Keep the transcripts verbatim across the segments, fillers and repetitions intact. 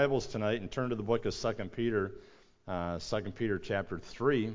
Bibles tonight and turn to the book of Second Peter, uh, Second Peter chapter three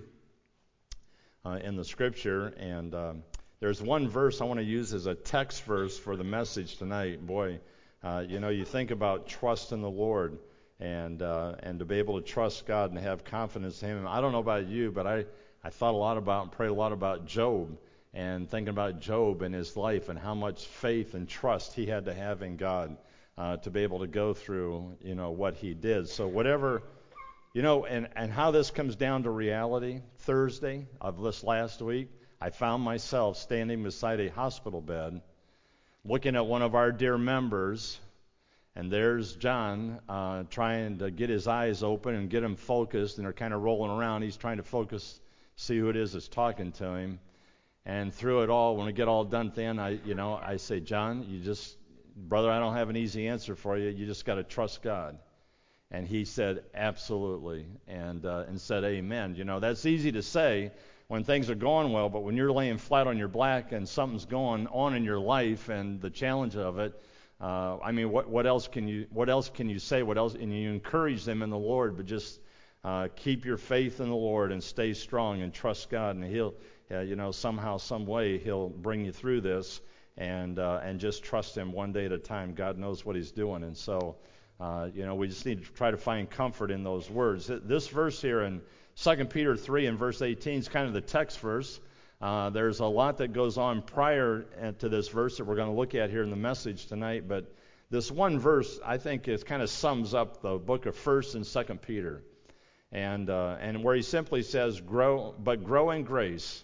uh, in the Scripture. And um, there's one verse I want to use as a text verse for the message tonight. Boy, uh, you know, you think about trust in the Lord and uh, and to be able to trust God and have confidence in Him. I don't know about you, but I, I thought a lot about and prayed a lot about Job and thinking about Job and his life and how much faith and trust he had to have in God. Uh, to be able to go through, you know, what he did. So whatever, you know, and, and how this comes down to reality, Thursday of this last week, I found myself standing beside a hospital bed, looking at one of our dear members, and there's John uh, trying to get his eyes open and get him focused, and they're kind of rolling around. He's trying to focus, see who it is that's talking to him. And through it all, when we get all done, then I, you know, I say, John, you just... Brother, I don't have an easy answer for you. You just got to trust God. And he said, absolutely, and uh, and said, amen. You know, that's easy to say when things are going well, but when you're laying flat on your back and something's going on in your life and the challenge of it, uh, I mean, what what else can you what else can you say? What else? And you encourage them in the Lord, but just uh, keep your faith in the Lord and stay strong and trust God, and He'll, uh, you know, somehow, some way, He'll bring you through this. And uh, and just trust Him one day at a time. God knows what He's doing. And so, uh, you know, we just need to try to find comfort in those words. This verse here in Second Peter three and verse eighteen is kind of the text verse. Uh, there's a lot that goes on prior to this verse that we're going to look at here in the message tonight. But this one verse, I think, is kind of sums up the book of First and Second Peter. And, uh, and where he simply says, grow, but grow in grace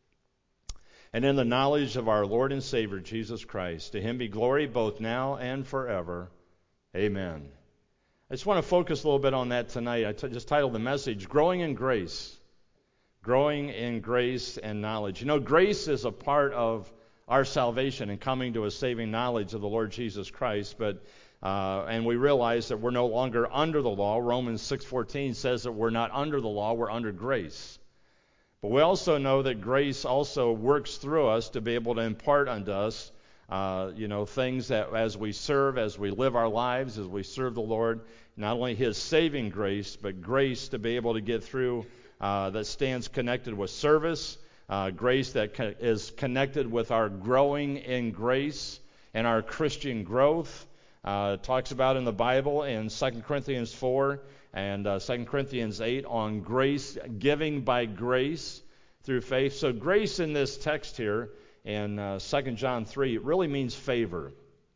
and in the knowledge of our Lord and Savior, Jesus Christ. To Him be glory both now and forever. Amen. I just want to focus a little bit on that tonight. I t- just titled the message, Growing in Grace. Growing in grace and knowledge. You know, grace is a part of our salvation and coming to a saving knowledge of the Lord Jesus Christ. But uh, and we realize that we're no longer under the law. Romans six fourteen says that we're not under the law, we're under grace. But we also know that grace also works through us to be able to impart unto us, uh, you know, things that as we serve, as we live our lives, as we serve the Lord, not only His saving grace, but grace to be able to get through uh, that stands connected with service, uh, grace that co- is connected with our growing in grace and our Christian growth. Uh, it talks about in the Bible in Second Corinthians four and uh, Second Corinthians eight on grace, giving by grace through faith. So grace in this text here in uh, Second John three, it really means favor.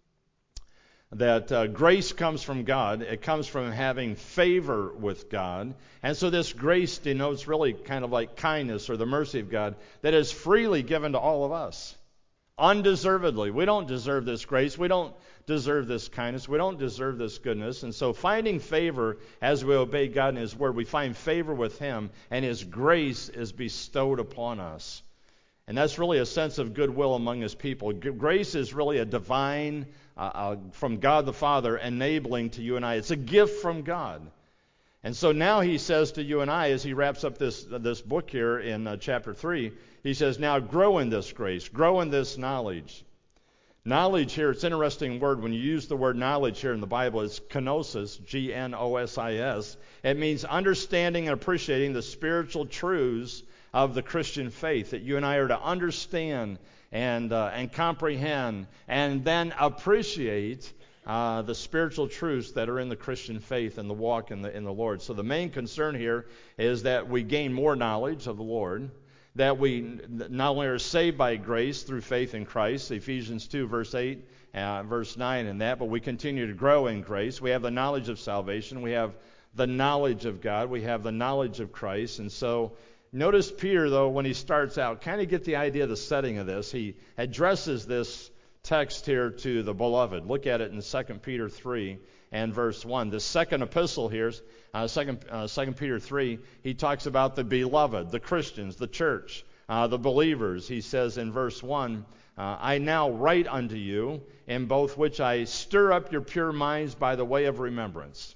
That uh, grace comes from God. It comes from having favor with God. And so this grace denotes really kind of like kindness or the mercy of God that is freely given to all of us. Undeservedly. We don't deserve this grace. We don't deserve this kindness. We don't deserve this goodness. And so finding favor as we obey God and His Word, we find favor with Him, and His grace is bestowed upon us. And that's really a sense of goodwill among His people. Grace is really a divine, uh, uh, from God the Father, enabling to you and I. It's a gift from God. And so now He says to you and I, as He wraps up this this book here in uh, chapter three, He says, now grow in this grace, grow in this knowledge. Knowledge here, it's an interesting word. When you use the word knowledge here in the Bible, it's kenosis, G N O S I S. It means understanding and appreciating the spiritual truths of the Christian faith, that you and I are to understand and uh, and comprehend and then appreciate Uh, the spiritual truths that are in the Christian faith and the walk in the in the Lord. So the main concern here is that we gain more knowledge of the Lord, that we not only are saved by grace through faith in Christ, Ephesians two, verse eight, uh, verse nine and that, but we continue to grow in grace. We have the knowledge of salvation. We have the knowledge of God. We have the knowledge of Christ. And so notice Peter, though, when he starts out, kind of get the idea of the setting of this. He addresses this text here to the beloved. Look at it in Second Peter three and verse one. The second epistle here, uh, second, uh, Second Peter three, he talks about the beloved, the Christians, the church, uh, the believers. He says in verse one, uh, I now write unto you, in both which I stir up your pure minds by the way of remembrance,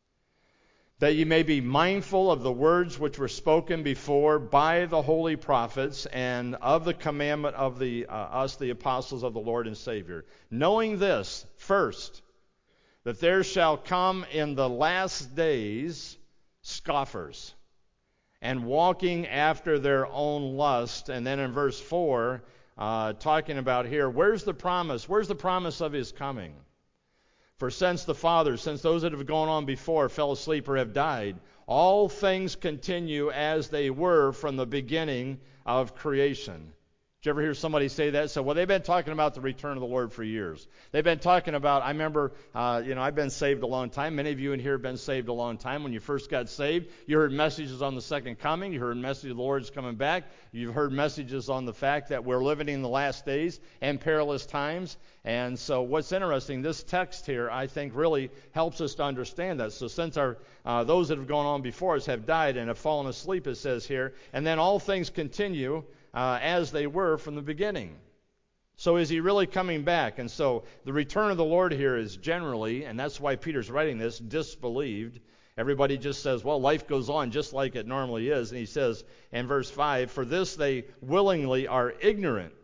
that ye may be mindful of the words which were spoken before by the holy prophets, and of the commandment of the uh, us, the apostles of the Lord and Savior. Knowing this, first, that there shall come in the last days scoffers, and walking after their own lust. And then in verse four, uh, talking about here, where's the promise? Where's the promise of his coming? For since the fathers, since those that have gone on before fell asleep or have died, all things continue as they were from the beginning of creation. Did you ever hear somebody say that? So, well, they've been talking about the return of the Lord for years. They've been talking about, I remember, uh, you know, I've been saved a long time. Many of you in here have been saved a long time. When you first got saved, you heard messages on the second coming. You heard messages of the Lord's coming back. You've heard messages on the fact that we're living in the last days and perilous times. And so what's interesting, this text here, I think, really helps us to understand that. So since our uh, those that have gone on before us have died and have fallen asleep, it says here, and then all things continue Uh, as they were from the beginning. So is he really coming back? And so the return of the Lord here is generally, and that's why Peter's writing this, disbelieved. Everybody just says, well, life goes on just like it normally is. And he says in verse five, for this they willingly are ignorant,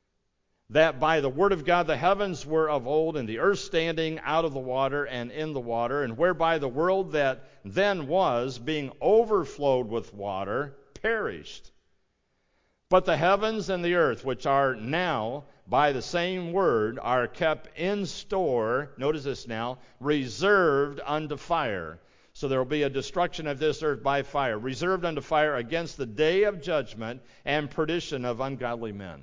that by the word of God the heavens were of old, and the earth standing out of the water and in the water, and whereby the world that then was, being overflowed with water, perished. But the heavens and the earth, which are now by the same word, are kept in store, notice this now, reserved unto fire. So there will be a destruction of this earth by fire, reserved unto fire against the day of judgment and perdition of ungodly men.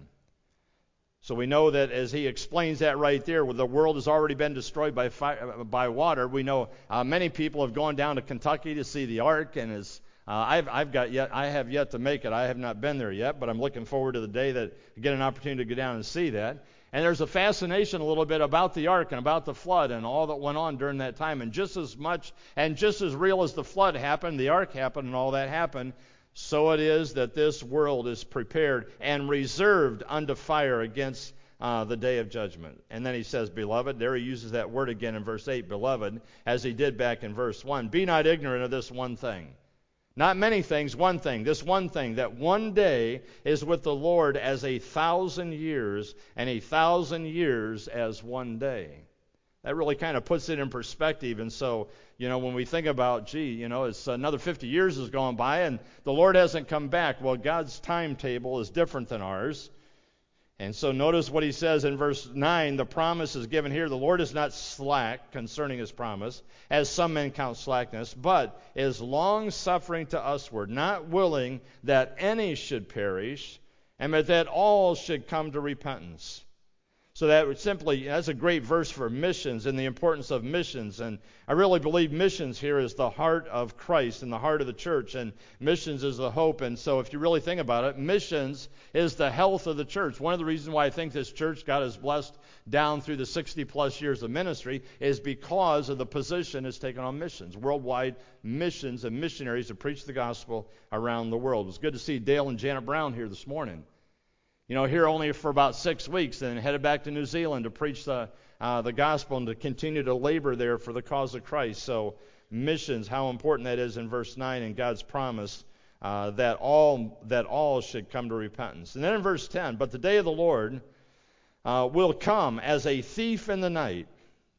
So we know that as he explains that right there, where the world has already been destroyed by fire, by water. We know uh, many people have gone down to Kentucky to see the ark, and is Uh, I've, I've got yet, I have yet to make it. I have not been there yet, but I'm looking forward to the day that I get an opportunity to go down and see that. And there's a fascination a little bit about the ark and about the flood and all that went on during that time. And just as much and just as real as the flood happened, the ark happened, and all that happened, so it is that this world is prepared and reserved unto fire against uh, the day of judgment. And then he says, beloved, there he uses that word again in verse eight, beloved, as he did back in verse one. Be not ignorant of this one thing. Not many things, one thing. This one thing, that one day is with the Lord as a thousand years, and a thousand years as one day. That really kind of puts it in perspective. And so, you know, when we think about, gee, you know, it's another fifty years has gone by, and the Lord hasn't come back. Well, God's timetable is different than ours. And so notice what he says in verse nine, the promise is given here. The Lord is not slack concerning his promise, as some men count slackness, but is long-suffering to usward, not willing that any should perish, and that all should come to repentance. So that would simply, that's a great verse for missions and the importance of missions. And I really believe missions here is the heart of Christ and the heart of the church. And missions is the hope. And so if you really think about it, missions is the health of the church. One of the reasons why I think this church God has blessed down through the sixty plus years of ministry is because of the position it's taken on missions. Worldwide missions and missionaries to preach the gospel around the world. It was good to see Dale and Janet Brown here this morning. You know, here only for about six weeks, and headed back to New Zealand to preach the uh, the gospel and to continue to labor there for the cause of Christ. So missions, how important that is in verse nine, and God's promise uh, that all that all should come to repentance. And then in verse ten, but the day of the Lord uh, will come as a thief in the night,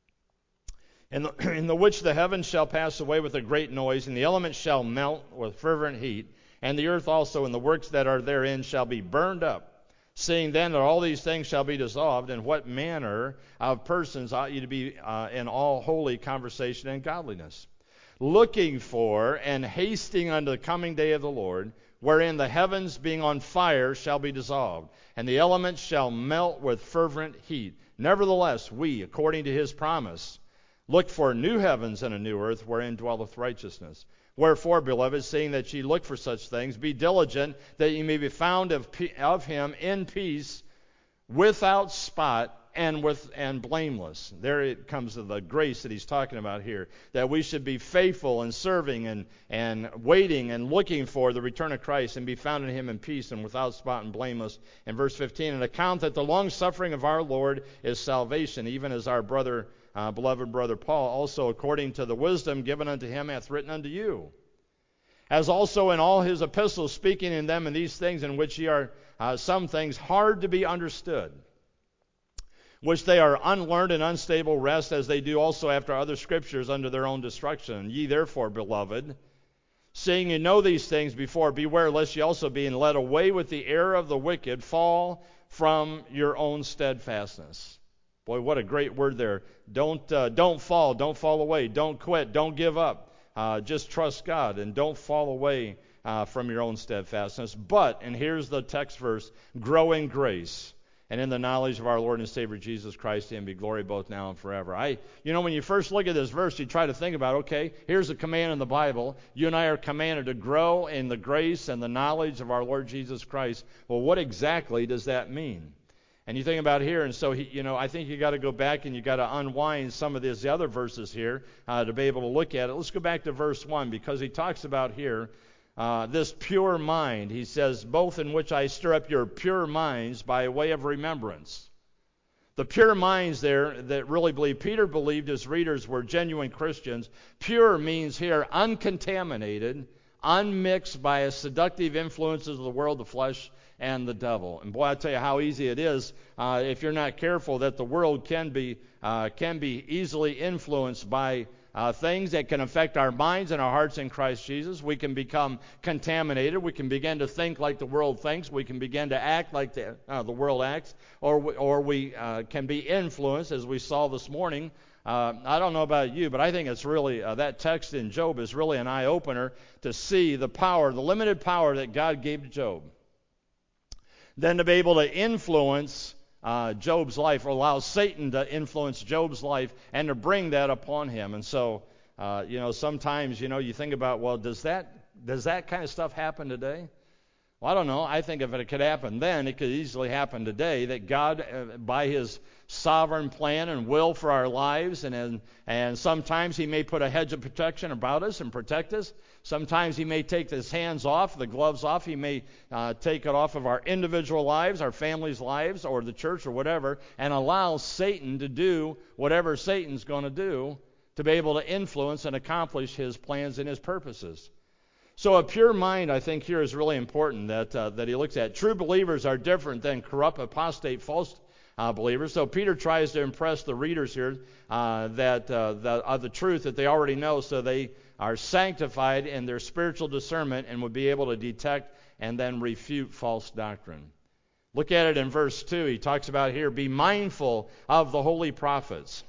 in the, in the which the heavens shall pass away with a great noise, and the elements shall melt with fervent heat, and the earth also and the works that are therein shall be burned up. Seeing then that all these things shall be dissolved, in what manner of persons ought you to be uh, in all holy conversation and godliness, looking for and hasting unto the coming day of the Lord, wherein the heavens being on fire shall be dissolved, and the elements shall melt with fervent heat. Nevertheless, we, according to his promise, look for new heavens and a new earth, wherein dwelleth righteousness. Wherefore, beloved, seeing that ye look for such things, be diligent that ye may be found of, of him in peace, without spot, and with and blameless. There it comes to the grace that he's talking about here, that we should be faithful and serving and, and waiting and looking for the return of Christ, and be found in him in peace and without spot and blameless. In verse fifteen, and account that the long suffering of our Lord is salvation, even as our brother Uh, beloved brother Paul, also according to the wisdom given unto him, hath written unto you, as also in all his epistles, speaking in them in these things in which ye are uh, some things hard to be understood, which they are unlearned and unstable, rest as they do also after other scriptures unto their own destruction. Ye therefore, beloved, seeing you know these things before, beware lest ye also, being led away with the error of the wicked, fall from your own steadfastness. Boy, what a great word there. Don't uh, don't fall, don't fall away, don't quit, don't give up. Uh, just trust God and don't fall away uh, from your own steadfastness. But, and here's the text verse, grow in grace and in the knowledge of our Lord and Savior Jesus Christ, to him be glory both now and forever. I, you know, when you first look at this verse, you try to think about, okay, here's a command in the Bible. You and I are commanded to grow in the grace and the knowledge of our Lord Jesus Christ. Well, what exactly does that mean? And you think about here, and so, he, you know, I think you got to go back and you got to unwind some of these other verses here uh, to be able to look at it. Let's go back to verse one, because he talks about here Uh, this pure mind. He says, both in which I stir up your pure minds by way of remembrance. The pure minds there that really believe, Peter believed his readers were genuine Christians. Pure means here uncontaminated, unmixed by a seductive influences of the world, the flesh, and the devil. And boy, I tell you how easy it is uh, if you're not careful, that the world can be uh, can be easily influenced by Uh, things that can affect our minds and our hearts in Christ Jesus. We can become contaminated. We can begin to think like the world thinks. We can begin to act like the, uh, the world acts. Or we, or we uh, can be influenced, as we saw this morning. Uh, I don't know about you, but I think it's really, uh, that text in Job is really an eye-opener to see the power, the limited power that God gave to Job. Then to be able to influence Uh, Job's life, or allow Satan to influence Job's life and to bring that upon him. And so, uh, you know, sometimes, you know, you think about, well, does that does that kind of stuff happen today? Well, I don't know. I think if it could happen then, it could easily happen today, that God, uh, by his sovereign plan and will for our lives, and, and and sometimes he may put a hedge of protection about us and protect us. Sometimes he may take his hands off, the gloves off. He may uh, take it off of our individual lives, our family's lives, or the church, or whatever, and allow Satan to do whatever Satan's going to do to be able to influence and accomplish his plans and his purposes. So a pure mind, I think, here is really important that uh, that he looks at. True believers are different than corrupt, apostate, false uh, believers. So Peter tries to impress the readers here uh, that uh, the, of the truth that they already know, so they are sanctified in their spiritual discernment and would be able to detect and then refute false doctrine. Look at it in verse two. He talks about here, be mindful of the holy prophets.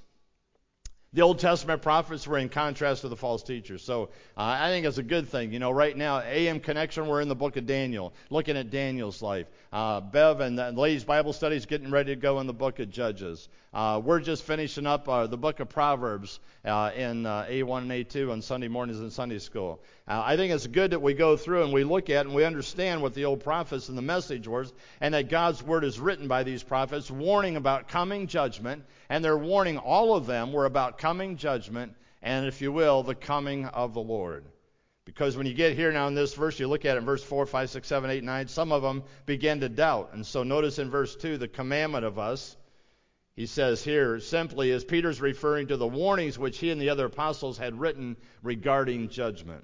The Old Testament prophets were in contrast to the false teachers. So uh, I think it's a good thing. You know, right now, A M Connection, we're in the book of Daniel, looking at Daniel's life. Uh, Bev and the ladies' Bible study is getting ready to go in the book of Judges. Uh, we're just finishing up uh, the book of Proverbs uh, in uh, A one and A two on Sunday mornings in Sunday school. Uh, I think it's good that we go through and we look at and we understand what the old prophets and the message was, and that God's word is written by these prophets, warning about coming judgment, and their warning, all of them, were about coming judgment and, if you will, the coming of the Lord. Because when you get here now in this verse, you look at it in verse four, five, six, seven, eight, nine, some of them begin to doubt. And so notice in verse two, the commandment of us, he says here, simply, is Peter's referring to the warnings which he and the other apostles had written regarding judgment.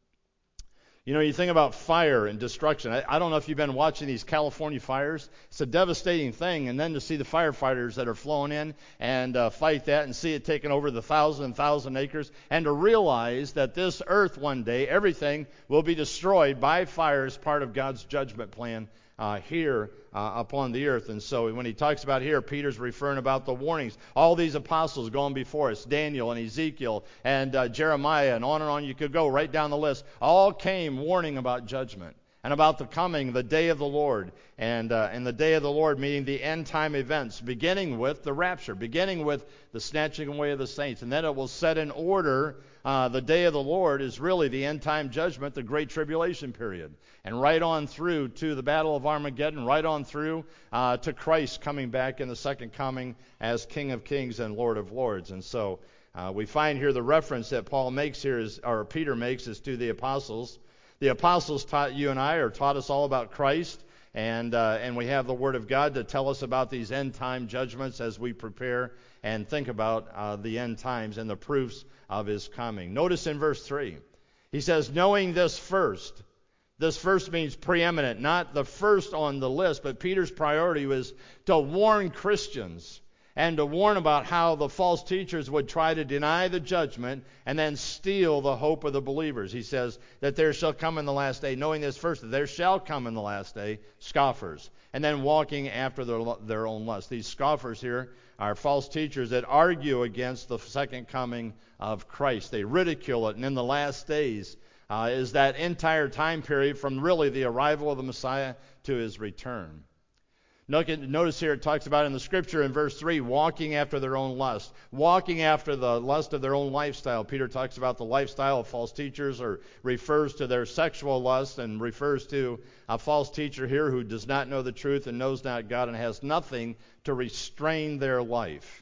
You know, you think about fire and destruction. I, I don't know if you've been watching these California fires. It's a devastating thing. And then to see the firefighters that are flowing in and uh, fight that and see it taking over the thousand and thousand acres, and to realize that this earth one day, everything will be destroyed by fire as part of God's judgment plan uh, here uh, upon the earth. And so when he talks about here, Peter's referring about the warnings. All these apostles going before us, Daniel and Ezekiel and uh, Jeremiah, and on and on you could go right down the list, all came warning about judgment and about the coming, the day of the Lord. And, uh, and the day of the Lord meaning the end time events, beginning with the rapture, beginning with the snatching away of the saints. And then it will set in order. Uh, the day of the Lord is really the end time judgment, the great tribulation period. And right on through to the battle of Armageddon, right on through uh, to Christ coming back in the second coming as King of Kings and Lord of Lords. And so uh, we find here the reference that Paul makes here, is, or Peter makes, is to the apostles. The apostles taught you and I, or taught us all about Christ, and uh, and we have the Word of God to tell us about these end time judgments as we prepare and think about uh, the end times and the proofs of his coming. Notice in verse three, he says, knowing this first. This first means preeminent, not the first on the list, but Peter's priority was to warn Christians and to warn about how the false teachers would try to deny the judgment and then steal the hope of the believers. He says that there shall come in the last day, knowing this first, that there shall come in the last day scoffers, and then walking after their, their own lust. These scoffers here are false teachers that argue against the second coming of Christ. They ridicule it, and in the last days uh, is that entire time period from really the arrival of the Messiah to his return. Notice here it talks about in the scripture in verse three, walking after their own lust. Walking after the lust of their own lifestyle. Peter talks about the lifestyle of false teachers, or refers to their sexual lust, and refers to a false teacher here who does not know the truth and knows not God and has nothing to restrain their life.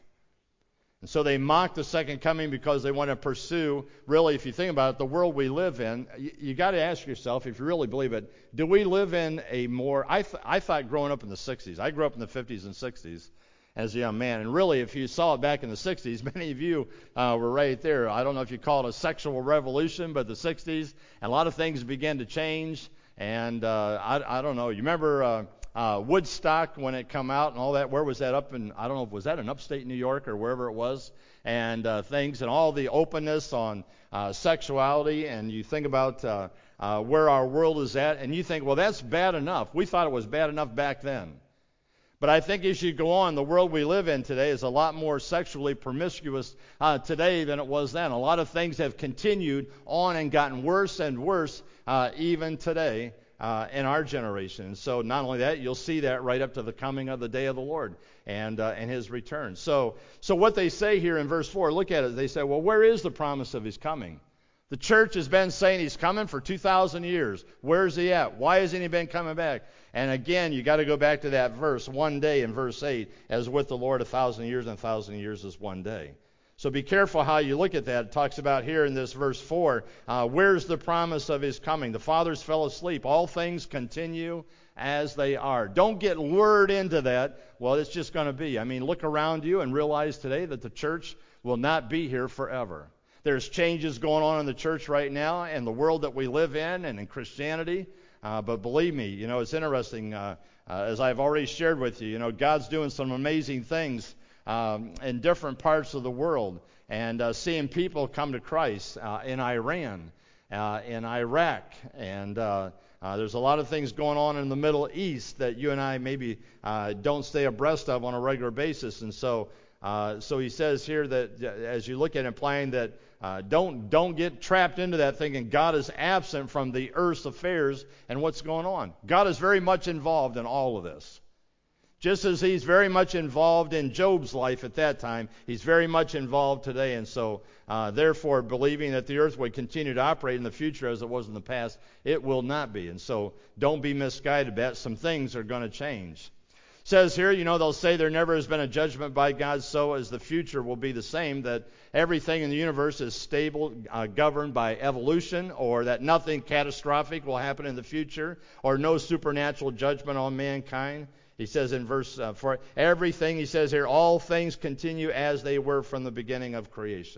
And so they mock the second coming because they want to pursue, really, if you think about it, the world we live in. You, you got to ask yourself, if you really believe it, do we live in a more, I, th- I thought growing up in the sixties, I grew up in the fifties and sixties as a young man, and really, if you saw it back in the sixties, many of you uh, were right there. I don't know if you call it a sexual revolution, but the sixties, and a lot of things began to change, and uh, I, I don't know, you remember uh, Uh, Woodstock when it come out and all that? Where was that? Up in, I don't know, was that in upstate New York or wherever it was? And uh, things and all the openness on uh, sexuality, and you think about uh, uh, where our world is at, and you think, well, that's bad enough. We thought it was bad enough back then. But I think as you go on, the world we live in today is a lot more sexually promiscuous uh, today than it was then. A lot of things have continued on and gotten worse and worse uh, even today. Uh, in our generation. And so not only that, you'll see that right up to the coming of the day of the Lord and uh, and his return. So so what they say here in verse four, look at it. They say, well, where is the promise of his coming? The church has been saying he's coming for two thousand years. Where's he at? Why hasn't he been coming back? And again, you got to go back to that verse, one day in verse eight, as with the Lord a thousand years, and a thousand years is one day. So be careful how you look at that. It talks about here in this verse four, uh, where's the promise of his coming? The fathers fell asleep. All things continue as they are. Don't get lured into that. Well, it's just going to be. I mean, look around you and realize today that the church will not be here forever. There's changes going on in the church right now and the world that we live in and in Christianity. Uh, but believe me, you know, it's interesting. Uh, uh, as I've already shared with you, you know, God's doing some amazing things Um, in different parts of the world, and uh, seeing people come to Christ uh, in Iran, uh, in Iraq, and uh, uh, there's a lot of things going on in the Middle East that you and I maybe uh, don't stay abreast of on a regular basis. And so, uh, so he says here that as you look at it, implying that uh, don't don't get trapped into that thinking God is absent from the earth's affairs and what's going on. God is very much involved in all of this. Just as he's very much involved in Job's life at that time, he's very much involved today. And so, uh, therefore, believing that the earth would continue to operate in the future as it was in the past, it will not be. And so, don't be misguided about it. Some things are going to change. It says here, you know, they'll say there never has been a judgment by God, so as the future will be the same, that everything in the universe is stable, uh, governed by evolution, or that nothing catastrophic will happen in the future, or no supernatural judgment on mankind. He says in verse uh, four, everything, he says here, all things continue as they were from the beginning of creation.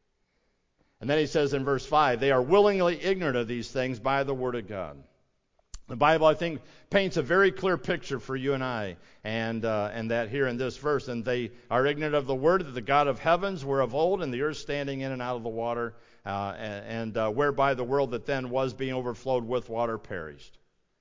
And then he says in verse five, they are willingly ignorant of these things by the word of God. The Bible, I think, paints a very clear picture for you and I, and uh, and that here in this verse. And they are ignorant of the word that the God of heavens were of old, and the earth standing in and out of the water, uh, and, and uh, whereby the world that then was being overflowed with water perished.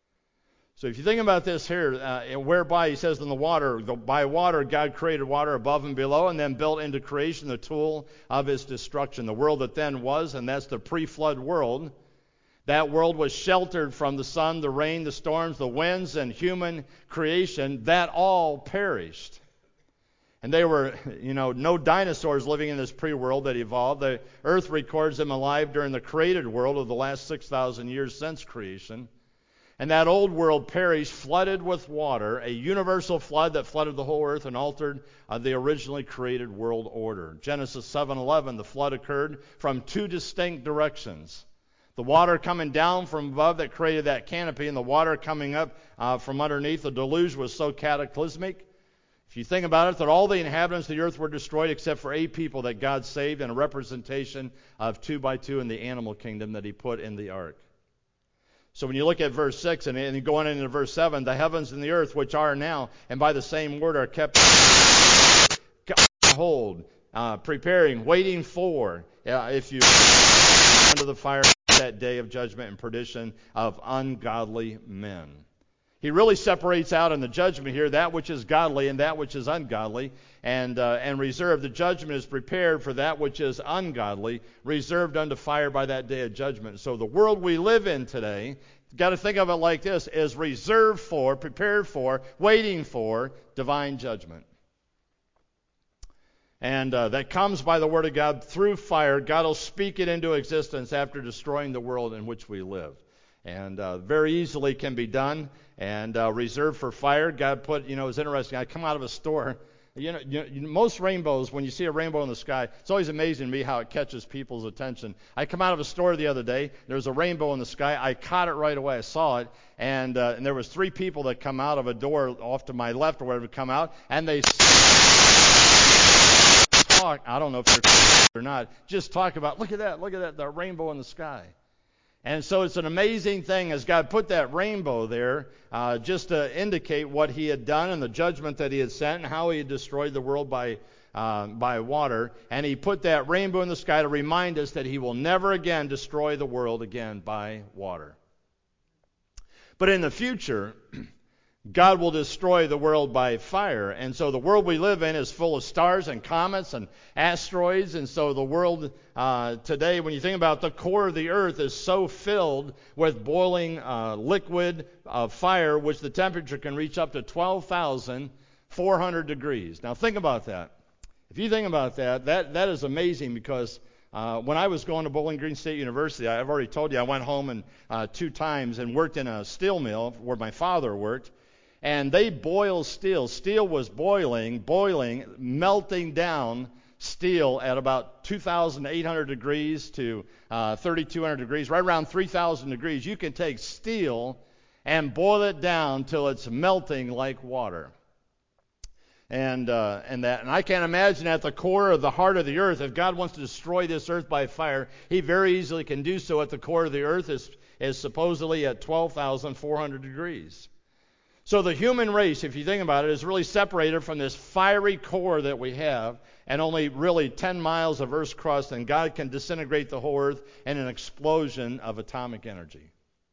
So if you think about this here, uh, whereby he says in the water, the, by water God created water above and below, and then built into creation the tool of his destruction. The world that then was, and that's the pre-flood world. That world was sheltered from the sun, the rain, the storms, the winds, and human creation. That all perished. And they were, you know, no dinosaurs living in this pre-world that evolved. The earth records them alive during the created world of the last six thousand years since creation. And that old world perished, flooded with water, a universal flood that flooded the whole earth and altered uh, the originally created world order. Genesis seven eleven, the flood occurred from two distinct directions. The water coming down from above that created that canopy, and the water coming up uh, from underneath. The deluge was so cataclysmic. If you think about it, that all the inhabitants of the earth were destroyed except for eight people that God saved, and a representation of two by two in the animal kingdom that he put in the ark. So when you look at verse six and, and going into verse seven, the heavens and the earth which are now, and by the same word are kept behold, uh, preparing, waiting for, uh, if you under the fire that day of judgment and perdition of ungodly men. He really separates out in the judgment here that which is godly and that which is ungodly, and uh, and reserved. The judgment is prepared for that which is ungodly, reserved unto fire by that day of judgment. So the world we live in today, got to think of it like this, is reserved for, prepared for, waiting for divine judgment. And uh, that comes by the Word of God through fire. God will speak it into existence after destroying the world in which we live. And uh, very easily can be done and uh, reserved for fire. God put, you know, it's interesting. I come out of a store. You know, you know, most rainbows, when you see a rainbow in the sky, it's always amazing to me how it catches people's attention. I come out of a store the other day. There was a rainbow in the sky. I caught it right away. I saw it. And, uh, and there was three people that come out of a door off to my left or wherever come out. And they talk. I don't know if they're or not. Just talk about, look at that. Look at that. The rainbow in the sky. And so it's an amazing thing as God put that rainbow there uh, just to indicate what he had done and the judgment that he had sent and how he had destroyed the world by uh, by water. And he put that rainbow in the sky to remind us that he will never again destroy the world again by water. But in the future, God will destroy the world by fire. And so the world we live in is full of stars and comets and asteroids. And so the world uh, today, when you think about the core of the earth, is so filled with boiling uh, liquid uh, fire, which the temperature can reach up to twelve thousand four hundred degrees. Now think about that. If you think about that, that, that is amazing because Uh, when I was going to Bowling Green State University, I've already told you I went home and uh, two times and worked in a steel mill where my father worked. And they boil steel. Steel was boiling, boiling, melting down steel at about two thousand eight hundred degrees to uh, thirty-two hundred degrees, right around three thousand degrees. You can take steel and boil it down till it's melting like water. And uh, and that, and I can't imagine at the core of the heart of the earth, if God wants to destroy this earth by fire, he very easily can do so at the core of the earth, is, is supposedly at twelve thousand four hundred degrees. So the human race, if you think about it, is really separated from this fiery core that we have, and only really ten miles of Earth's crust, and God can disintegrate the whole earth in an explosion of atomic energy.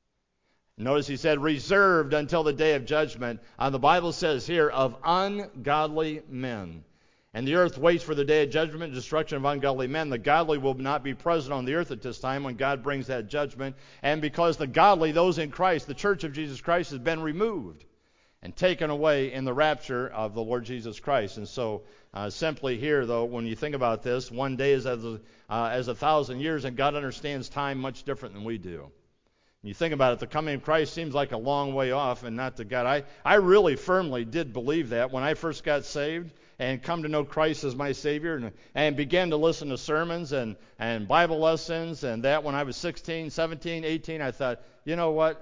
Notice he said, reserved until the day of judgment. Uh, the Bible says here, of ungodly men. And the earth waits for the day of judgment and destruction of ungodly men. The godly will not be present on the earth at this time when God brings that judgment. And because the godly, those in Christ, the church of Jesus Christ, has been removed and taken away in the rapture of the Lord Jesus Christ. And so uh, simply here, though, when you think about this, one day is as a, uh, as a thousand years, and God understands time much different than we do. You think about it, the coming of Christ seems like a long way off and not to God. I, I really firmly did believe that when I first got saved and come to know Christ as my Savior and, and began to listen to sermons and, and Bible lessons and that when I was sixteen, seventeen, eighteen, I thought, you know what?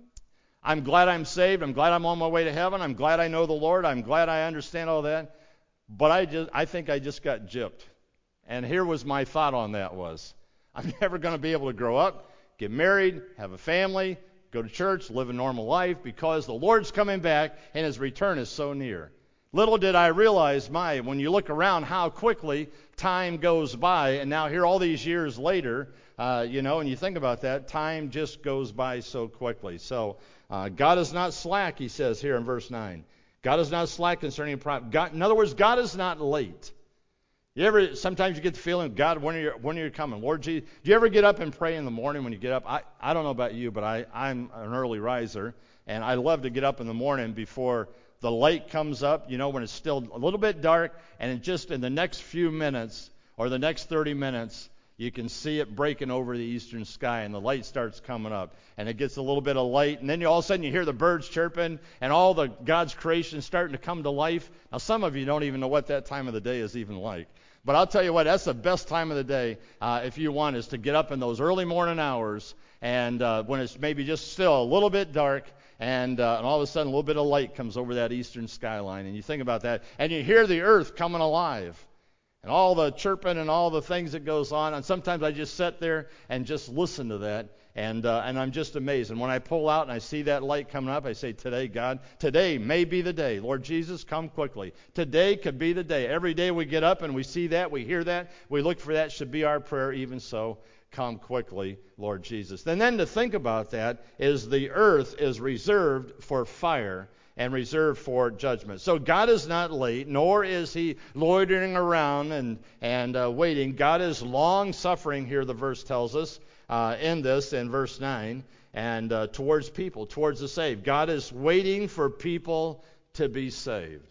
I'm glad I'm saved. I'm glad I'm on my way to heaven. I'm glad I know the Lord. I'm glad I understand all that. But I just I think I just got gypped. And here was my thought on that was, I'm never going to be able to grow up, get married, have a family, go to church, live a normal life because the Lord's coming back and his return is so near. Little did I realize, my, when you look around how quickly time goes by, and now here all these years later, uh, you know, and you think about that, time just goes by so quickly. So uh, God is not slack, he says here in verse nine. God is not slack concerning prophet. God, in other words, God is not late. You ever, sometimes you get the feeling, God, when are you, when are you coming? Lord Jesus, do you ever get up and pray in the morning when you get up? I, I don't know about you, but I, I'm an early riser, and I love to get up in the morning before the light comes up, you know, when it's still a little bit dark, and it just in the next few minutes or the next thirty minutes, you can see it breaking over the eastern sky, and the light starts coming up, and it gets a little bit of light, and then you, all of a sudden you hear the birds chirping, and all the God's creation starting to come to life. Now, some of you don't even know what that time of the day is even like. But I'll tell you what, that's the best time of the day, uh, if you want, is to get up in those early morning hours, and uh, when it's maybe just still a little bit dark, and, uh, and all of a sudden a little bit of light comes over that eastern skyline, and you think about that, and you hear the earth coming alive. and all the chirping and all the things that goes on. And sometimes I just sit there and just listen to that, and uh, and I'm just amazed. And when I pull out and I see that light coming up, I say, today, God, today may be the day. Lord Jesus, come quickly. Today could be the day. Every day we get up and we see that, we hear that, we look for that, should be our prayer. Even so, come quickly, Lord Jesus. And then to think about that is the earth is reserved for fire and reserved for judgment. So God is not late, nor is he loitering around and, and uh, waiting. God is long-suffering here, the verse tells us, uh, in this, in verse nine, and uh, towards people, towards the saved. God is waiting for people to be saved.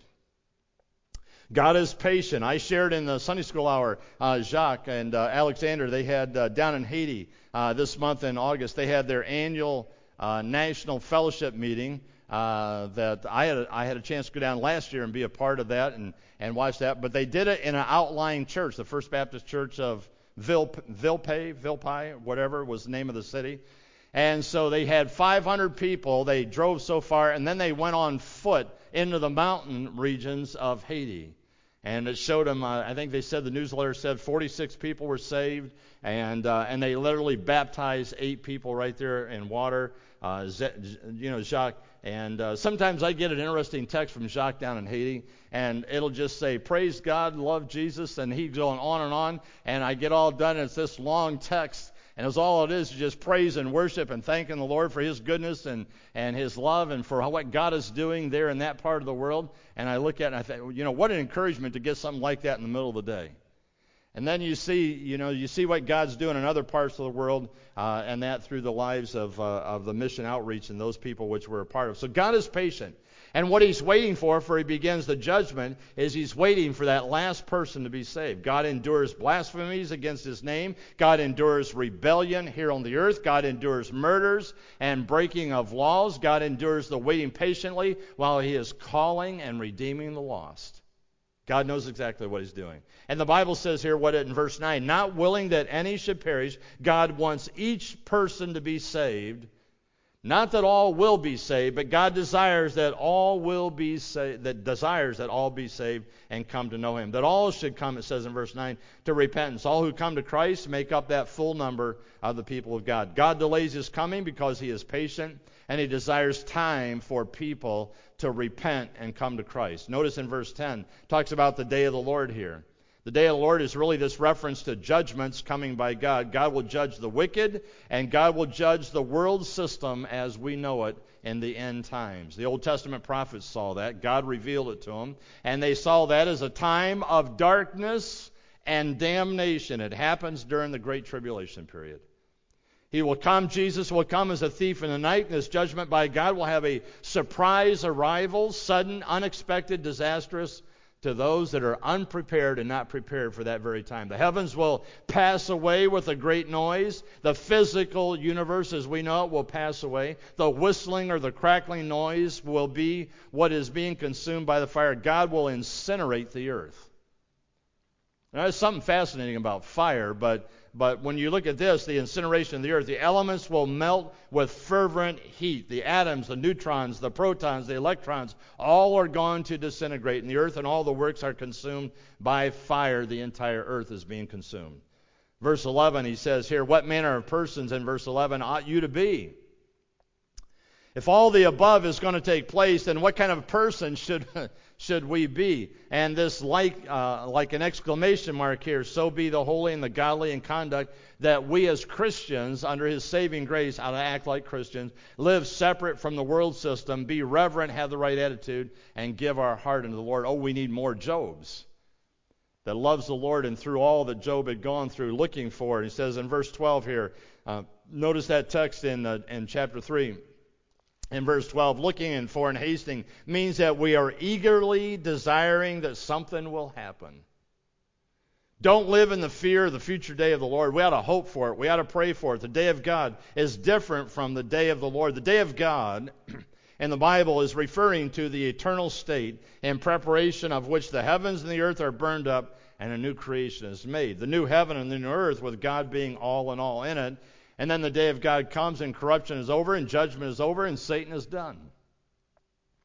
God is patient. I shared in the Sunday school hour, uh, Jacques and uh, Alexander, they had uh, down in Haiti uh, this month in August, they had their annual uh, national fellowship meeting uh, that I had, a, I had a chance to go down last year and be a part of that and, and watch that. But they did it in an outlying church, the First Baptist Church of Villepay, Villepay, Villepay, whatever was the name of the city. And so they had five hundred people. They drove so far, and then they went on foot into the mountain regions of Haiti. And it showed them, uh, I think they said, the newsletter said forty-six people were saved, and uh, and they literally baptized eight people right there in water. Uh, you know, Jacques. And uh, sometimes I get an interesting text from Jacques down in Haiti, and it'll just say, praise God, love Jesus, and he's going on and on, and I get all done, and it's this long text, and it's all it is, is just praise and worship and thanking the Lord for his goodness and, and his love and for what God is doing there in that part of the world. And I look at it and I think, you know, what an encouragement to get something like that in the middle of the day. And then you see, you know, you see what God's doing in other parts of the world, uh, and that through the lives of uh, of the mission outreach and those people which we're a part of. So God is patient. And what he's waiting for, for he begins the judgment, is he's waiting for that last person to be saved. God endures blasphemies against his name. God endures rebellion here on the earth. God endures murders and breaking of laws. God endures the waiting patiently while he is calling and redeeming the lost. God knows exactly what he's doing. And the Bible says here, what in verse nine, not willing that any should perish, God wants each person to be saved. Not that all will be saved, but God desires that all will be saved, that desires that all be saved and come to know him. That all should come, it says in verse nine, to repentance. All who come to Christ make up that full number of the people of God. God delays his coming because he is patient, and he desires time for people to repent and come to Christ. Notice in verse ten, talks about the day of the Lord here. The day of the Lord is really this reference to judgments coming by God. God will judge the wicked, and God will judge the world system as we know it in the end times. The Old Testament prophets saw that. God revealed it to them, and they saw that as a time of darkness and damnation. It happens during the Great Tribulation period. He will come, Jesus will come as a thief in the night, and his judgment by God will have a surprise arrival, sudden, unexpected, disastrous, to those that are unprepared and not prepared for that very time. The heavens will pass away with a great noise. The physical universe as we know it will pass away. The whistling or the crackling noise will be what is being consumed by the fire. God will incinerate the earth. Now, there's something fascinating about fire, but But when you look at this, the incineration of the earth, the elements will melt with fervent heat. The atoms, the neutrons, the protons, the electrons, all are going to disintegrate. And the earth and all the works are consumed by fire. The entire earth is being consumed. Verse eleven, he says here, what manner of persons, in verse eleven, ought you to be? If all the above is going to take place, then what kind of person should should we be? And this like uh, like an exclamation mark here, so be the holy and the godly in conduct, that we as Christians, under his saving grace, ought to act like Christians, live separate from the world system, be reverent, have the right attitude, and give our heart unto the Lord. Oh, we need more Jobs that loves the Lord, and through all that Job had gone through, looking for it. He says in verse twelve here, uh, notice that text in uh, in chapter three. In verse twelve, looking and for and hasting means that we are eagerly desiring that something will happen. Don't live in the fear of the future day of the Lord. We ought to hope for it. We ought to pray for it. The day of God is different from the day of the Lord. The day of God in the Bible is referring to the eternal state in preparation of which the heavens and the earth are burned up and a new creation is made. The new heaven and the new earth with God being all in all in it. And then the day of God comes and corruption is over and judgment is over and Satan is done.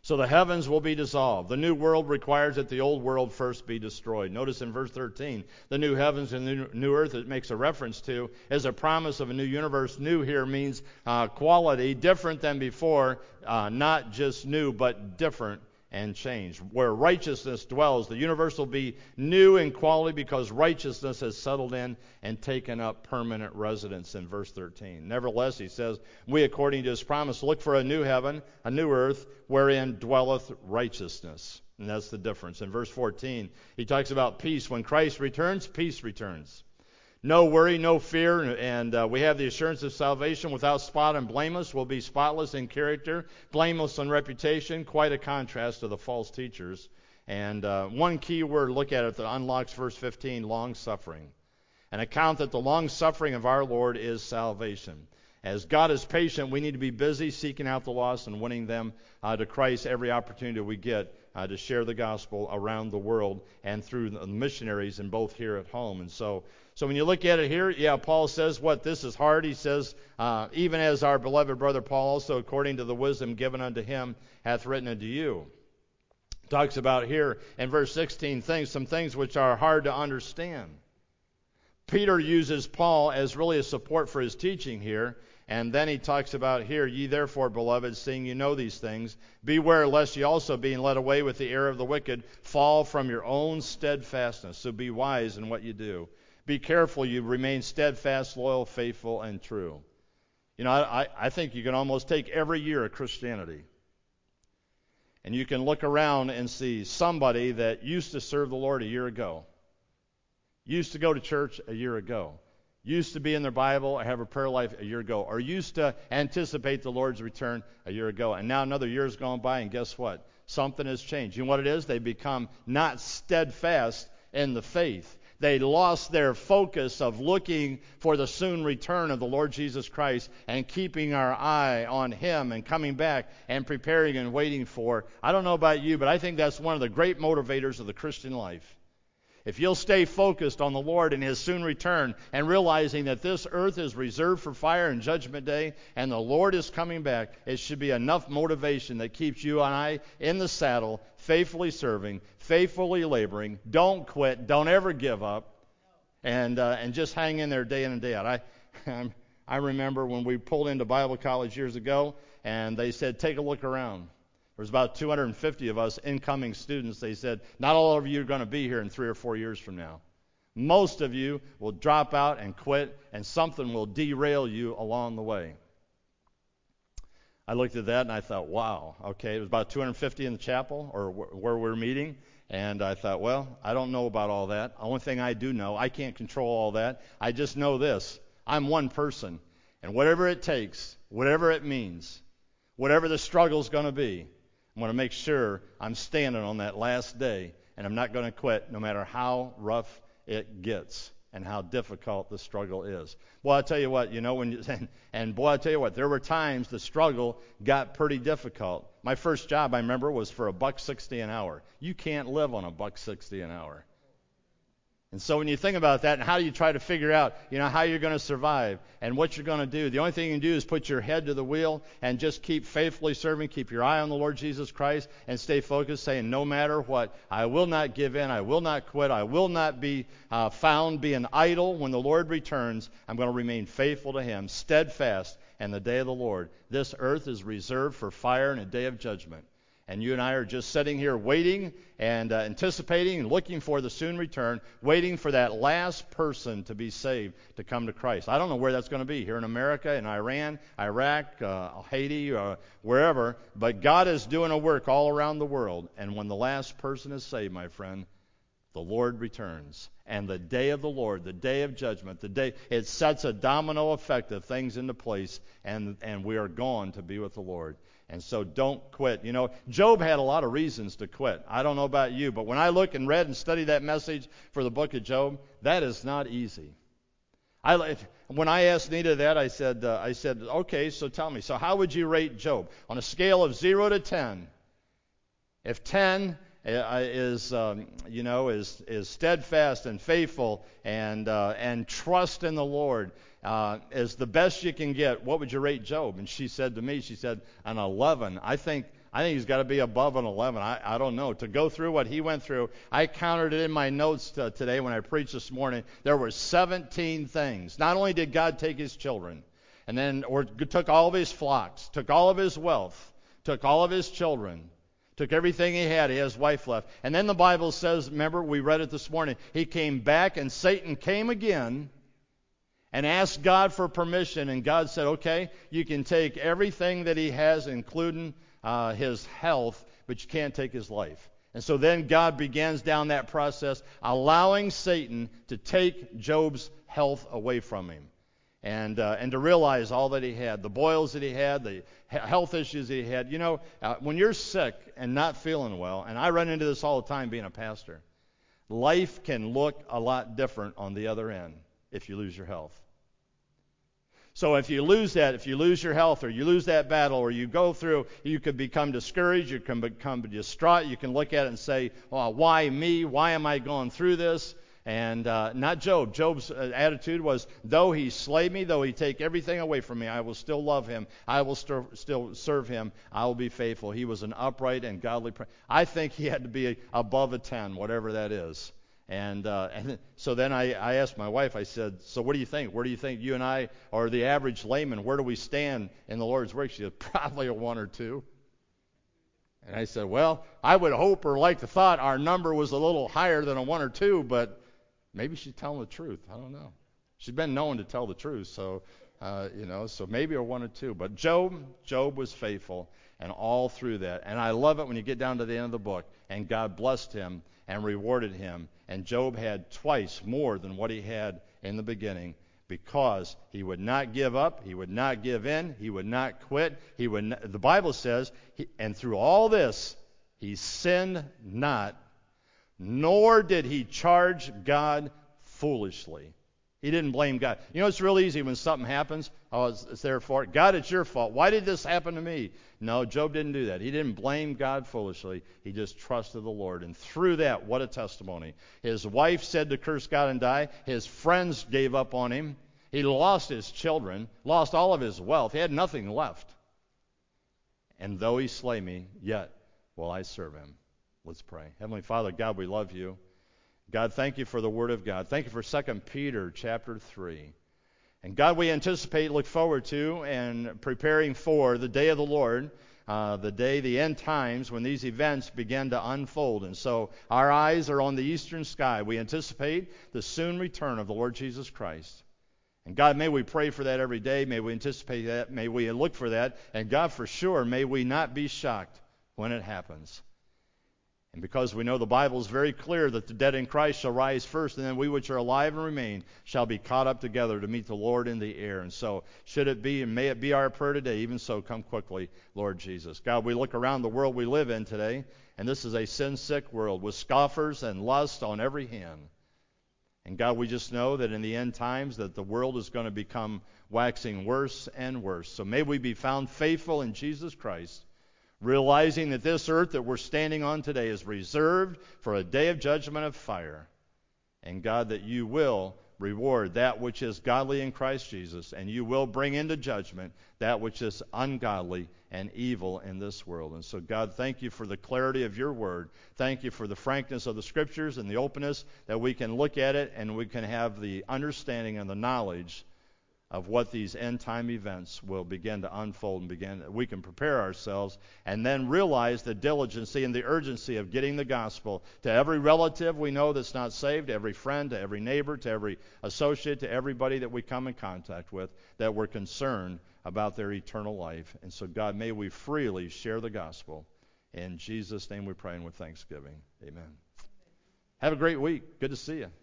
So the heavens will be dissolved. The new world requires that the old world first be destroyed. Notice in verse thirteen, the new heavens and the new earth it makes a reference to is a promise of a new universe. New here means uh, quality, different than before, uh, not just new, but different and changed. Where righteousness dwells, the universe will be new in quality because righteousness has settled in and taken up permanent residence in verse thirteen. Nevertheless, he says, we, according to his promise, look for a new heaven, a new earth, wherein dwelleth righteousness. And that's the difference. In verse fourteen, he talks about peace. When Christ returns, peace returns. No worry, no fear, and uh, we have the assurance of salvation without spot and blameless. We'll be spotless in character, blameless in reputation, quite a contrast to the false teachers. And uh, one key word, look at it, that unlocks verse fifteen, long-suffering. An account that the long-suffering of our Lord is salvation. As God is patient, we need to be busy seeking out the lost and winning them uh, to Christ every opportunity we get uh, to share the gospel around the world and through the missionaries and both here at home. And so, so when you look at it here, yeah, Paul says, what, this is hard. He says, uh, even as our beloved brother Paul also, according to the wisdom given unto him, hath written unto you. Talks about here in verse sixteen things, some things which are hard to understand. Peter uses Paul as really a support for his teaching here. And then he talks about here, ye therefore, beloved, seeing you know these things, beware lest ye also, being led away with the error of the wicked, fall from your own steadfastness. So be wise in what you do. Be careful you remain steadfast, loyal, faithful, and true. You know, I, I think you can almost take every year of Christianity, and you can look around and see somebody that used to serve the Lord a year ago, used to go to church a year ago, used to be in their Bible or have a prayer life a year ago, or used to anticipate the Lord's return a year ago. And now another year's gone by, and guess what? Something has changed. You know what it is? They become not steadfast in the faith. They lost their focus of looking for the soon return of the Lord Jesus Christ and keeping our eye on Him and coming back and preparing and waiting for. I don't know about you, but I think that's one of the great motivators of the Christian life. If you'll stay focused on the Lord and His soon return and realizing that this earth is reserved for fire and judgment day and the Lord is coming back, it should be enough motivation that keeps you and I in the saddle, faithfully serving, faithfully laboring. Don't quit. Don't ever give up. And uh, and just hang in there day in and day out. I, I remember when we pulled into Bible college years ago and they said, take a look around. There was about two hundred fifty of us incoming students. They said, not all of you are going to be here in three or four years from now. Most of you will drop out and quit, and something will derail you along the way. I looked at that and I thought, wow, okay, it was about two hundred fifty in the chapel or wh- where we're meeting. And I thought, well, I don't know about all that. The only thing I do know, I can't control all that. I just know this. I'm one person. And whatever it takes, whatever it means, whatever the struggle's going to be, I'm going to make sure I'm standing on that last day, and I'm not going to quit no matter how rough it gets and how difficult the struggle is. Well, I tell you what, you know, when you, and, and boy, I tell you what, there were times the struggle got pretty difficult. My first job, I remember, was for a buck sixty an hour. You can't live on a buck sixty an hour. And so when you think about that and how do you try to figure out, you know, how you're going to survive and what you're going to do, the only thing you can do is put your head to the wheel and just keep faithfully serving, keep your eye on the Lord Jesus Christ, and stay focused, saying, no matter what, I will not give in, I will not quit, I will not be uh, found being idle when the Lord returns. I'm going to remain faithful to Him, steadfast in the day of the Lord. This earth is reserved for fire and a day of judgment. And you and I are just sitting here waiting and uh, anticipating and looking for the soon return, waiting for that last person to be saved to come to Christ. I don't know where that's going to be, here in America, in Iran, Iraq, uh, Haiti, uh, wherever. But God is doing a work all around the world. And when the last person is saved, my friend, the Lord returns. And the day of the Lord, the day of judgment, the day, it sets a domino effect of things into place, and, and we are gone to be with the Lord. And so don't quit. You know, Job had a lot of reasons to quit. I don't know about you, but when I look and read and study that message for the book of Job, that is not easy. I, when I asked Nita that, I said, uh, I said, okay, so tell me, so how would you rate Job? On a scale of zero to ten, if ten is, um, you know, is is steadfast and faithful and uh, and trust in the Lord, uh, is the best you can get, what would you rate Job? And she said to me, she said, an eleven. I think I think he's got to be above an eleven. I, I don't know. To go through what he went through, I counted it in my notes t- today when I preached this morning. There were seventeen things. Not only did God take his children, and then or took all of his flocks, took all of his wealth, took all of his children, took everything he had. He has his wife left. And then the Bible says, remember, we read it this morning, he came back and Satan came again and asked God for permission. And God said, okay, you can take everything that he has, including uh, his health, but you can't take his life. And so then God begins down that process, allowing Satan to take Job's health away from him. And uh, and to realize all that he had, the boils that he had, the health issues that he had. You know, uh, when you're sick and not feeling well, and I run into this all the time being a pastor, life can look a lot different on the other end if you lose your health. So if you lose that, if you lose your health, or you lose that battle, or you go through, you could become discouraged, you can become distraught, you can look at it and say, well, why me? Why am I going through this? And uh, not Job. Job's uh, attitude was, though he slay me, though he take everything away from me, I will still love him. I will st- still serve him. I will be faithful. He was an upright and godly person. I think he had to be above a ten, whatever that is. And, uh, and so then I, I asked my wife, I said, so what do you think? Where do you think you and I, or the average layman, where do we stand in the Lord's work? She said, probably a one or two. And I said, well, I would hope or like to thought our number was a little higher than a one or two, but maybe she's telling the truth. I don't know. She's been known to tell the truth, so uh, you know, so maybe a one or two. But Job, Job was faithful, and all through that. And I love it when you get down to the end of the book, and God blessed him and rewarded him. And Job had twice more than what he had in the beginning, because he would not give up, he would not give in, he would not quit. He would. Not, the Bible says, he, and through all this, he sinned not. Nor did he charge God foolishly. He didn't blame God. You know, it's real easy when something happens. Oh, it's, it's their fault. God, it's your fault. Why did this happen to me? No, Job didn't do that. He didn't blame God foolishly. He just trusted the Lord. And through that, what a testimony. His wife said to curse God and die. His friends gave up on him. He lost his children, lost all of his wealth. He had nothing left. And though he slay me, yet will I serve him. Let's pray. Heavenly Father, God, we love you. God, thank you for the Word of God. Thank you for Second Peter chapter three. And God, we anticipate, look forward to, and preparing for the day of the Lord, uh, the day, the end times, when these events begin to unfold. And so our eyes are on the eastern sky. We anticipate the soon return of the Lord Jesus Christ. And God, may we pray for that every day. May we anticipate that. May we look for that. And God, for sure, may we not be shocked when it happens. And because we know the Bible is very clear that the dead in Christ shall rise first, and then we which are alive and remain shall be caught up together to meet the Lord in the air. And so should it be, and may it be our prayer today, even so, come quickly, Lord Jesus. God, we look around the world we live in today, and this is a sin-sick world with scoffers and lust on every hand. And God, we just know that in the end times that the world is going to become waxing worse and worse. So may we be found faithful in Jesus Christ, realizing that this earth that we're standing on today is reserved for a day of judgment of fire. And God, that you will reward that which is godly in Christ Jesus, and you will bring into judgment that which is ungodly and evil in this world. And so, God, thank you for the clarity of your word. Thank you for the frankness of the scriptures and the openness that we can look at it and we can have the understanding and the knowledge of what these end-time events will begin to unfold, and begin. We can prepare ourselves and then realize the diligency and the urgency of getting the gospel to every relative we know that's not saved, to every friend, to every neighbor, to every associate, to everybody that we come in contact with, that we're concerned about their eternal life. And so, God, may we freely share the gospel. In Jesus' name we pray, and with thanksgiving. Amen. Have a great week. Good to see you.